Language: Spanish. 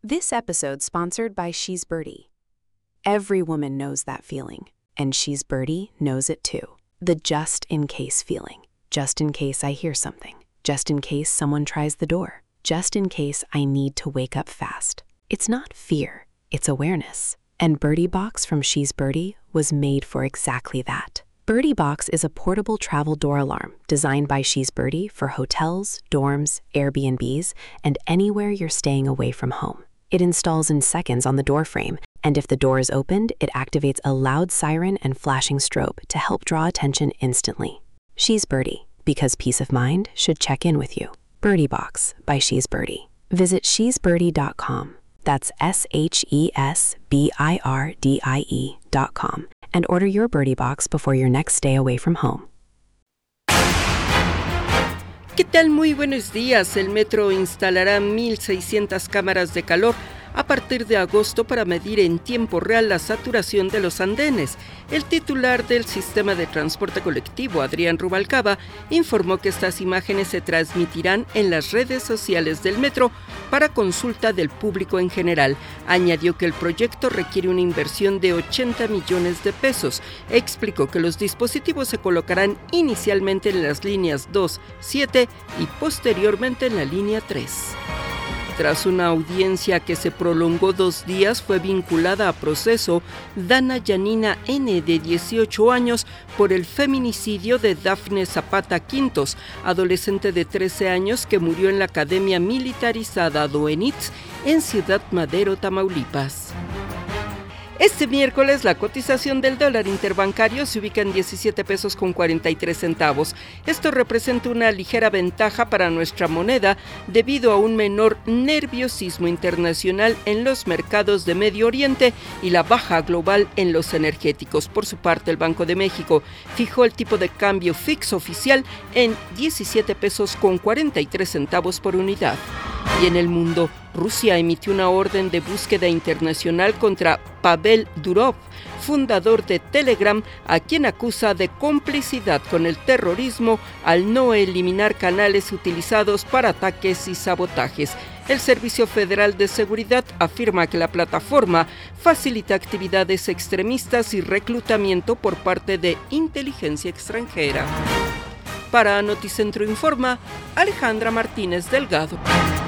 This episode sponsored by She's Birdie. Every woman knows that feeling, and She's Birdie knows it too. The just-in-case feeling. Just in case I hear something. Just in case someone tries the door. Just in case I need to wake up fast. It's not fear, it's awareness. And Birdie Box from She's Birdie was made for exactly that. Birdie Box is a portable travel door alarm designed by She's Birdie for hotels, dorms, Airbnbs, and anywhere you're staying away from home. It installs in seconds on the door frame, and if the door is opened, it activates a loud siren and flashing strobe to help draw attention instantly. She's Birdie, because peace of mind should check in with you. Birdie Box by She's Birdie. Visit shesbirdie.com. That's SHESBIRDIE.com. And order your Birdie Box before your next stay away from home. ¿Qué tal? Muy buenos días. El metro instalará 1,600 cámaras de calor a partir de agosto para medir en tiempo real la saturación de los andenes. El titular del sistema de transporte colectivo, Adrián Rubalcaba, informó que estas imágenes se transmitirán en las redes sociales del metro para consulta del público en general. Añadió que el proyecto requiere una inversión de 80 millones de pesos. Explicó que los dispositivos se colocarán inicialmente en las líneas 2, 7 y posteriormente en la línea 3. Tras una audiencia que se prolongó 2 días, fue vinculada a proceso Dana Yanina N., de 18 años, por el feminicidio de Dafne Zapata Quintos, adolescente de 13 años que murió en la Academia Militarizada Doenitz en Ciudad Madero, Tamaulipas. Este miércoles la cotización del dólar interbancario se ubica en 17 pesos con 43 centavos. Esto representa una ligera ventaja para nuestra moneda debido a un menor nerviosismo internacional en los mercados de Medio Oriente y la baja global en los energéticos. Por su parte, el Banco de México fijó el tipo de cambio fixo oficial en 17 pesos con 43 centavos por unidad. Y en el mundo, Rusia emitió una orden de búsqueda internacional contra Pavel Durov, fundador de Telegram, a quien acusa de complicidad con el terrorismo al no eliminar canales utilizados para ataques y sabotajes. El Servicio Federal de Seguridad afirma que la plataforma facilita actividades extremistas y reclutamiento por parte de inteligencia extranjera. Para Noticentro Informa, Alejandra Martínez Delgado.